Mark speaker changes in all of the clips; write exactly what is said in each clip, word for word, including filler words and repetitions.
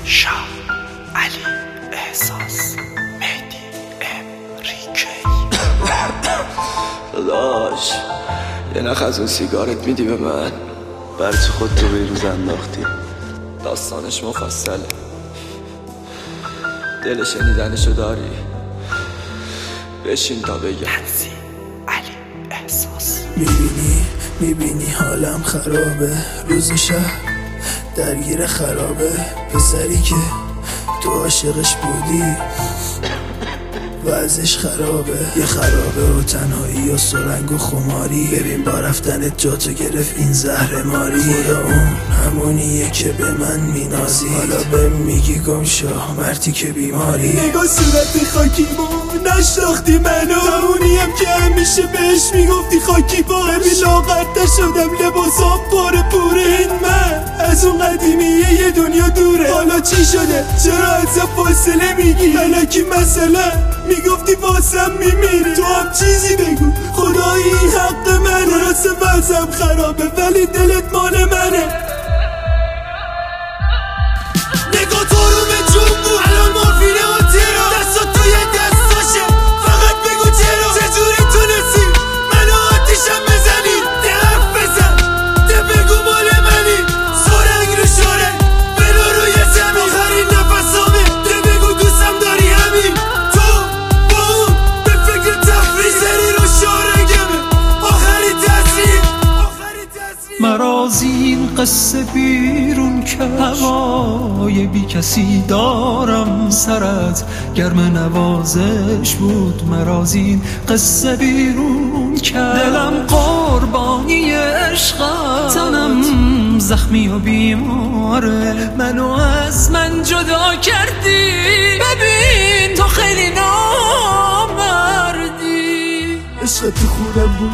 Speaker 1: شاه علی احساس مهدی امریکی.
Speaker 2: داداش یه نخ از اون سیگارت میدی به من؟ برچه خود رو به روز انداختی. داستانش مفصله، دل شنیدنشو داری؟ بشین تا بگم.
Speaker 1: تنزی علی احساس.
Speaker 3: میبینی میبینی حالم خرابه، روز شهر درگیر خرابه. پسری که تو عاشقش بودی وضعش خرابه، یه خرابه و تنهایی و سرنگ و خماری. ببین با رفتنت جاتو گرفت این زهر ماری. خدا اون همونیه که به من مینازی، حالا به میگی گم شو مرتی که بیماری. نگاه صورت خاکی با نشناختی منو، همونیم که همیشه بهش میگفتی خاکی با. ببین لاغرتر شدم، لباسام پاره پوره. این من از اون قدیمیه یه دنیا دوره. حالا چی شده؟ چرا ازم فاصله میگی؟ الکی مثلا میگفتی واسم میمیری. تو هم چیزی بگو خدایی این حق منه. درست وضعم خرابه ولی دلت مال منه. نگاه تو رو به جنبو الان مافینه و تیرا، دستا توی دستاشه فقط بگو چرا. چجوری تونستی منو آتیشم بزنی؟ ده حرف بزن، ده بگو مال منی. سرنگ رو شاره بلو روی زمین، آخرین نفسامه. ده بگو دوستم داری همین. تو با اون به فکر تفریح سری رو شارنگمه. آخرین تصویر
Speaker 4: مراز این قصه بیرون کرد، هوای بی کسی دارم سرت گرم نوازش بود. مراز این قصه بیرون کرد، دلم قربانی عشقت، تنم زخمی و بیماره. منو از من جدا کردی، ببین تو خیلی نامردی.
Speaker 3: عشق تو خونم بود،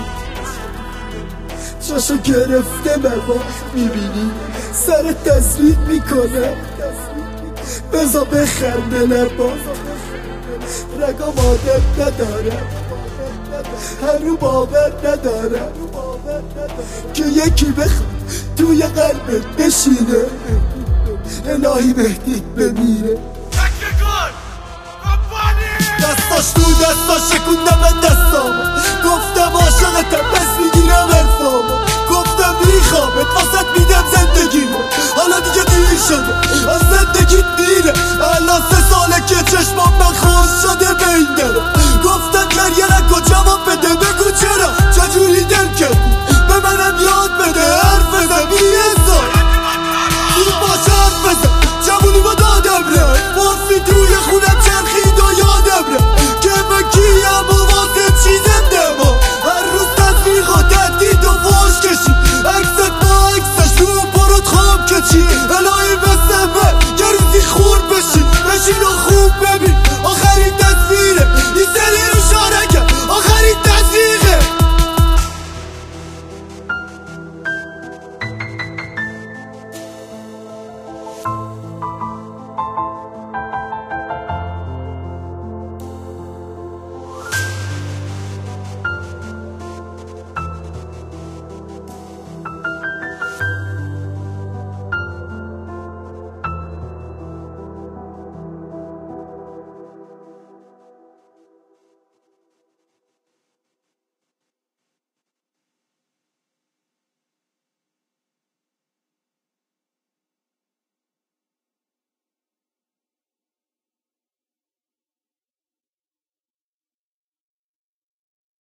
Speaker 3: چاشو گرفته مروا. میبینی سر تصویر میکنه، بزا بخنده لبا. رگام عادت نداره، هنو باور نداره که یکی بخواد توی قلبت بشینه. الهی مهدی بمیره. دستاش تو دستاش شکوندم من دستامو، گفتم عاشقتم پس میگیرم حرفامو. گفتم میخوامت واسط میدم زندگیمو، حالا دیگه دیر شده